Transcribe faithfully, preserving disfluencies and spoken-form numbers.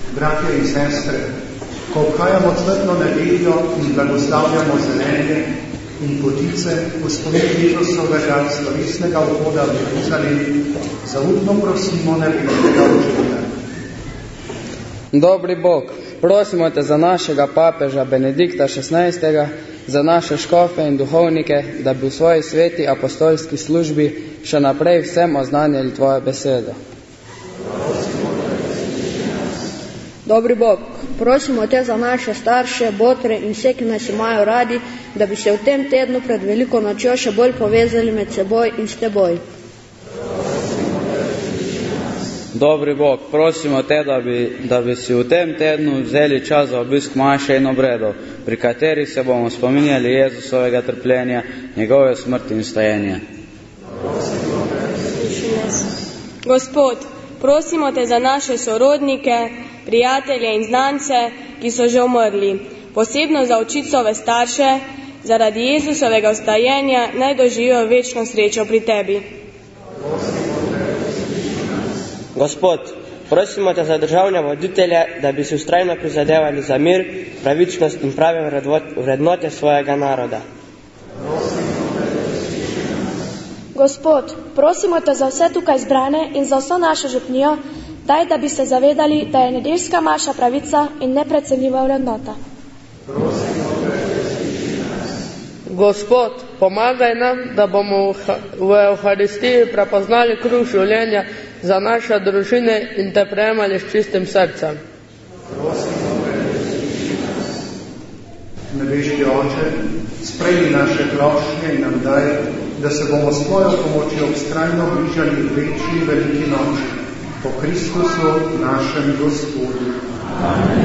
Bratje in sestre, ko obhajamo cvrtno nedeljo in blagoslavljamo zelenje in potice v spomin Jezusovega slovesnega vhoda v Jeruzalem, zaupno prosimo nebeškega Očeta. Dobri Bog, prosimo te za našega papeža Benedikta šestnajstega, za naše škofe in duhovnike, da bi v svoji sveti apostolski službi še naprej vsem oznanjali tvojo besedo. Dobri Bog, prosimo te za naše starše, botre in vse, ki nas imajo radi, da bi se v tem tednu pred veliko nočjo še bolj povezali med seboj in s teboj. Dobri Bog, prosimo te, da bi, da bi si v tem tednu vzeli čas za obisk maše in obredov, pri katerih se bomo spominjali Jezusovega trpljenja, njegove smrti in stajenja. Gospod, prosimo te za naše sorodnike, prijatelje in znance, ki so že umrli, posebno za očicove starše, zaradi Jezusovega vstajenja naj doživijo večno srečo pri tebi. Gospod, prosimo te za državne voditelje, da bi si vztrajno prizadevali za mir, pravičnost in prave vrednote svojega naroda. Gospod, prosimo te za vse tukaj zbrane in za vso našo župnijo, daj, da bi se zavedali, da je nedeljska maša pravica in neprecenljiva vrednota. Gospod, pomagaj nam, da bomo v Evharistiji prepoznali kruh življenja za naše družine in te prejemali s čistim srcem. Nebeški Oče, sprejmi naše prošnje in nam daj, da se bomo s tvojo pomočjo vztrajno bližali večji veliki noči, po Kristusu našem Gospodu. Amen.